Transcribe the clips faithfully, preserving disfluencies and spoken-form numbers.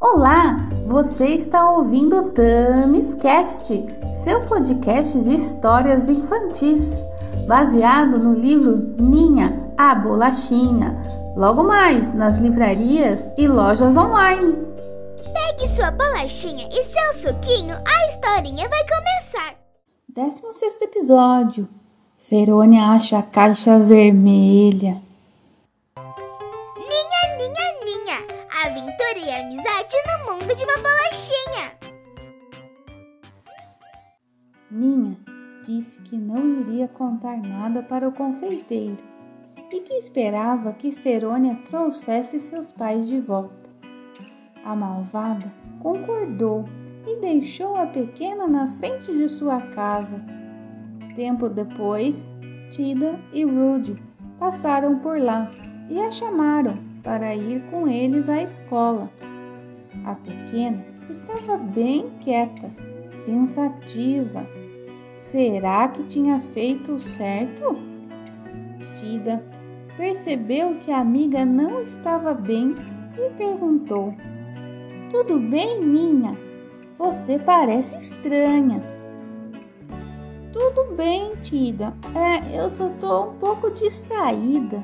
Olá, você está ouvindo o Tamiscast, seu podcast de histórias infantis, baseado no livro Ninha, a Bolachinha, logo mais nas livrarias e lojas online. Pegue sua bolachinha e seu suquinho, a historinha vai começar. décimo sexto episódio. Verônia acha a caixa vermelha. Ninha, ninha, ninha. Aventura e amizade no mundo de uma bolachinha. Ninha disse que não iria contar nada para o confeiteiro e que esperava que Verônia trouxesse seus pais de volta. A malvada concordou e deixou a pequena na frente de sua casa. Tempo depois, Tida e Rudy passaram por lá e a chamaram para ir com eles à escola. A pequena estava bem quieta, pensativa. Será que tinha feito o certo? Tida percebeu que a amiga não estava bem e perguntou: "Tudo bem, Ninha? Você parece estranha." "Tudo bem, Tida. É, eu só estou um pouco distraída."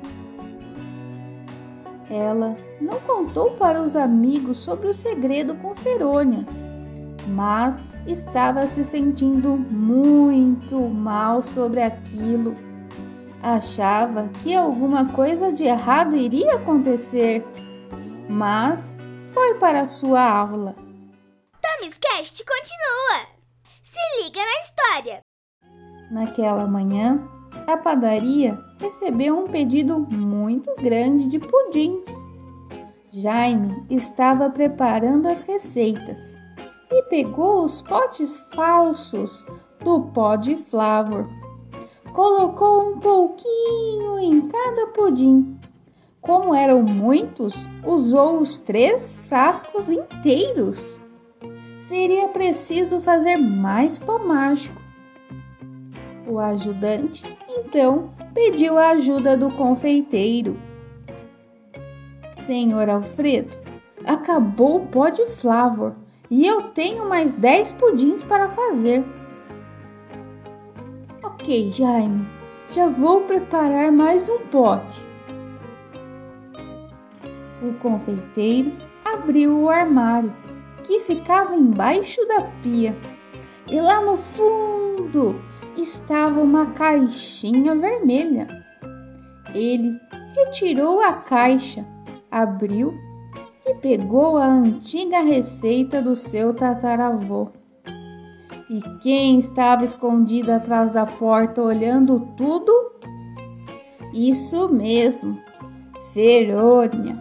Ela não contou para os amigos sobre o segredo com Verônia, mas estava se sentindo muito mal sobre aquilo. Achava que alguma coisa de errado iria acontecer, mas foi para sua aula. Tamiscast continua. Se liga na história. Naquela manhã, a padaria recebeu um pedido muito grande de pudins. Jaime estava preparando as receitas e pegou os potes falsos do pó de Flavor. Colocou um pouquinho em cada pudim. Como eram muitos, usou os três frascos inteiros. Seria preciso fazer mais pó mágico. O ajudante, então, pediu a ajuda do confeiteiro. "Senhor Alfredo, acabou o pó de Flavor e eu tenho mais dez pudins para fazer." "Ok, Jaime, já vou preparar mais um pote." O confeiteiro abriu o armário, que ficava embaixo da pia, e lá no fundo estava uma caixinha vermelha. Ele retirou a caixa, abriu e pegou a antiga receita do seu tataravô. E quem estava escondido atrás da porta olhando tudo? Isso mesmo, Verônia.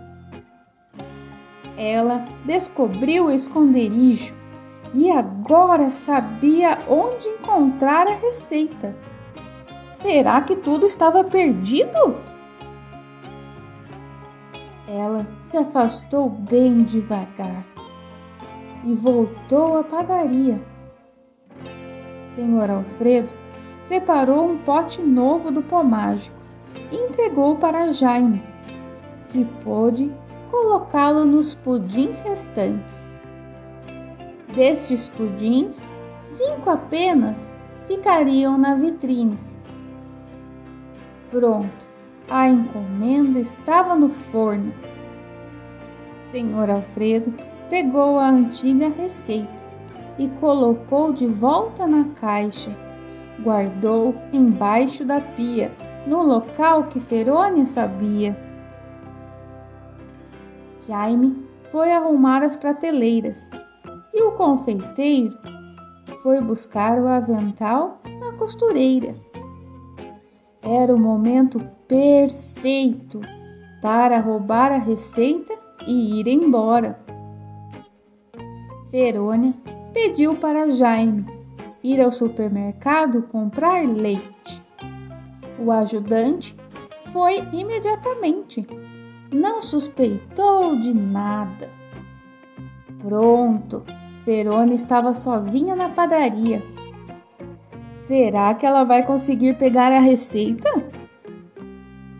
Ela descobriu o esconderijo e agora sabia onde encontrar a receita. Será que tudo estava perdido? Ela se afastou bem devagar e voltou à padaria. Senhor Alfredo preparou um pote novo do pó mágico e entregou para Jaime, que pôde colocá-lo nos pudins restantes. Destes pudins, cinco apenas ficariam na vitrine. Pronto, a encomenda estava no forno. Senhor Alfredo pegou a antiga receita e colocou de volta na caixa. Guardou embaixo da pia, no local que Verônia sabia. Jaime foi arrumar as prateleiras e o confeiteiro foi buscar o avental na costureira. Era o momento perfeito para roubar a receita e ir embora. Verônia pediu para Jaime ir ao supermercado comprar leite. O ajudante foi imediatamente. Não suspeitou de nada. Pronto, Verônia estava sozinha na padaria. Será que ela vai conseguir pegar a receita?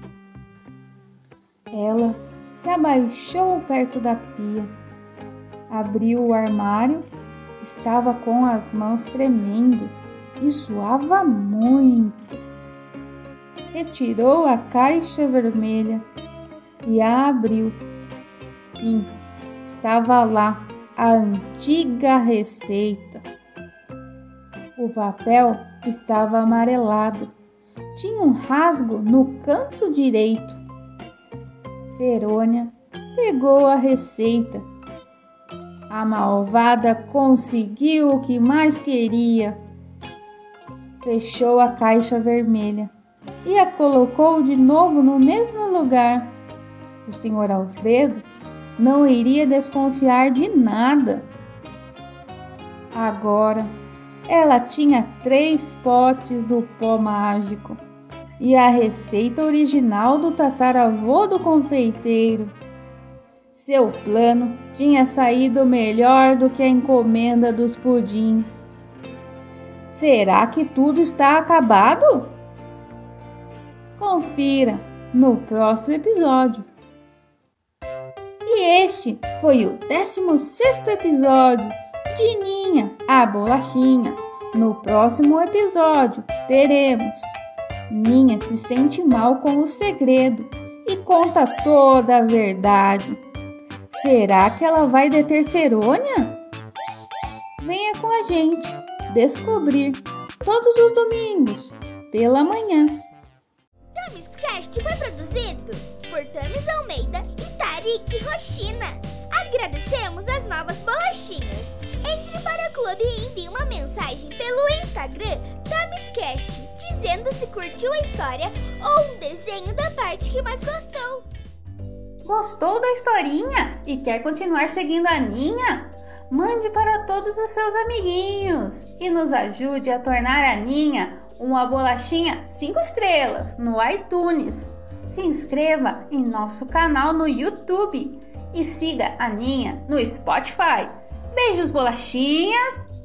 Ela se abaixou perto da pia. Abriu o armário, estava com as mãos tremendo e suava muito. Retirou a caixa vermelha e a abriu. Sim, estava lá a antiga receita. O papel estava amarelado, tinha um rasgo no canto direito. Verônia pegou a receita. A malvada conseguiu o que mais queria. Fechou a caixa vermelha e a colocou de novo no mesmo lugar. O senhor Alfredo não iria desconfiar de nada. Agora, ela tinha três potes do pó mágico e a receita original do tataravô do confeiteiro. Seu plano tinha saído melhor do que a encomenda dos pudins. Será que tudo está acabado? Confira no próximo episódio. E este foi o décimo sexto episódio de Ninha, a Bolachinha. No próximo episódio teremos Ninha se sente mal com o segredo e conta toda a verdade. Será que ela vai deter Verônia? Venha com a gente descobrir todos os domingos, pela manhã. TamisCast foi produzido por Tamis Almeida e Tarik Rochina. Agradecemos as novas bolachinhas. Entre para o clube e envie uma mensagem pelo Instagram TamisCast, dizendo se curtiu a história ou um desenho da parte que mais gostou. Gostou da historinha e quer continuar seguindo a Ninha? Mande para todos os seus amiguinhos e nos ajude a tornar a Ninha uma bolachinha cinco estrelas no iTunes. Se inscreva em nosso canal no YouTube e siga a Ninha no Spotify. Beijos, bolachinhas!